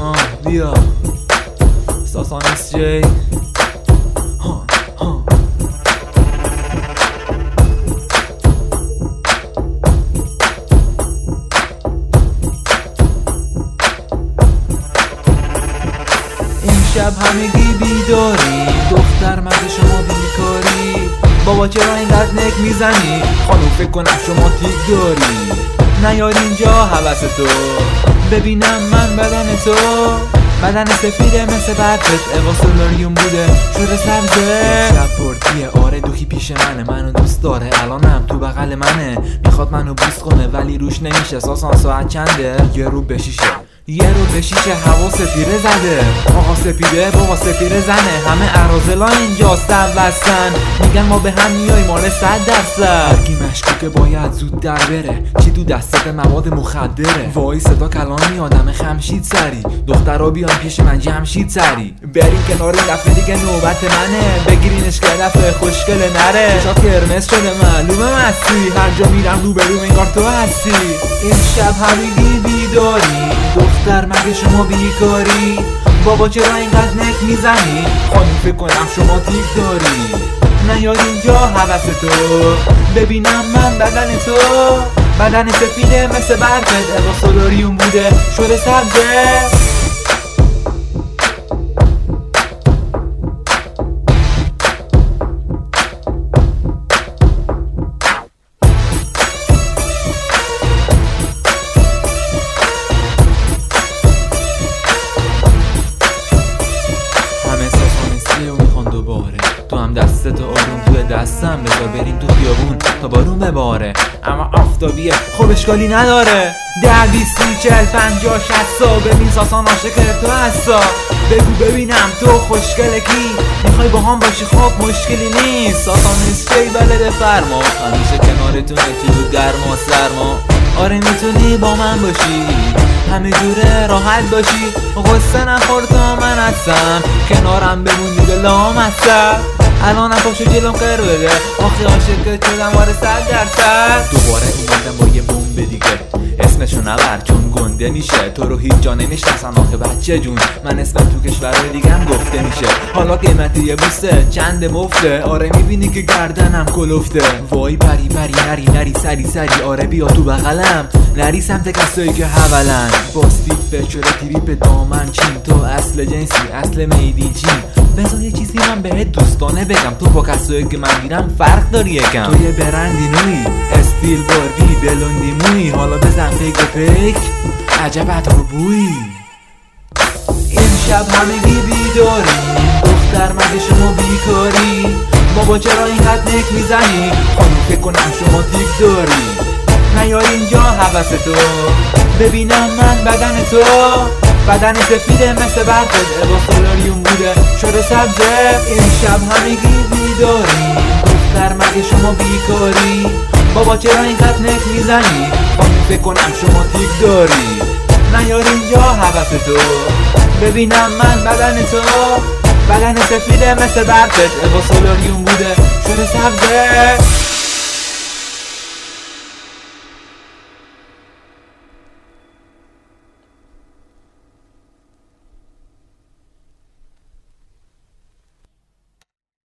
بیا ساسان اس جی. امشب همگی بیداری، دختر مگه شما بیکاری؟ بابا چرا اینقدر نک میزنی؟ خانم فکر کنم شما تیک داری. نیار اینجا هوس تو، ببینم من بدن تو. بدن سفیده مثل برفت، اواسولاریوم بوده شده سبزه. شب پرتیه آره دوخی پیش منو دوست داره، الانم تو بغل منه میخواد منو بوست کنه ولی روش نمیشه. ساسان ساعت چنده؟ یه رو به شیشه هوا سپیره زده. آقا سپیده بابا سپیره زنه، همه ارازلا اینجا وستن میگن ما به هم میای مال 100%. هرکی مشکوکه باید زود در بره، چی تو دستت مواد مخدره. وای صدا کلامی آدم خمشید سری، دخترها بیان پیش من جمشید سری. بریم کنار این دفعه دیگه نوبت منه، بگیرینش که دفعه خوشگل نره. چشات قرمز شده معلومه مستی، هر جا میرم روبرو انگار تو هستی. این شب همگی بیداری، دختر مگه شما بیکاری؟ بابا چرا اینقدر نک میزنی؟ خانم فکر کنم شما تیک داری. نیار اینجا هوس تو، ببینم من بدن تو. بدن سفیده مثل برفت، اواسولاریوم بوده شده سبزه. تو هم دستت آروم توی دستم بذار بریم تو خیابون تا بارون بباره. اما آفتابیه خب اشکالی نداره. 10 20 30 40 50 60 سا ببین ساسان عاشق تو هستا. بگو ببینم تو خوشگله کی؟ میخوای با هم باشی خب مشکلی نیست. ساسان اسکی بلده فرما، همیشه کنارتونه تو گرما سرما. آره میتونی با من باشی، همه جوره راحت باشی. غصه نخور تا من هستم، کنارم بمون دیگه لام هستم. الانم پاشو جلوم قر بده، آخی عاشقت شدم واره 100%. دوباره اومدم با یه بمب دیگه، اسمشو نبر چون گنده میشه. تو رو هیچ جا نمیشناسن آخه بچه جون، من اسمم تو کشورهای دیگه هم گفته میشه. حالا قیمتی یه بوسه چند مفته، آره میبینی که گردنم کلفته. وای پری نری سری آره بیا تو بغلم، نری سمت کسایی که حولن. باستیپ به چوره تریپ دامن چین، تو اصل جنسی اصل میدی چین. بذار یه چیزی من بهت دوستانه بگم، تو با کسایی که من میرم فرق داری یکم. تو یه برندی نوی استیل باربی بلوندی موی، حالا بزن پیک عجب عطر بوی. این شب همگی بیداری، دختر مگه شما بیکاری؟ بابا چرا اینقدر نک میزنی؟ خانم فکر کنم شما تیک داری. نیار اینجا هوس تو، ببینم من بدن تو. بدن سفیده مثل برفت، اواسولاریوم بوده شده سبزه. این شب همگی بیداری، دختر مگه شما بیکاری؟ بابا چرا اینقدر نک میزنی؟ خانم فکر کنم شما تیک داری. نیار اینجا هوس تو، ببینم من بدن تو. بدن سفیده مثل برفت، اواسولاریوم بوده شده سبزه.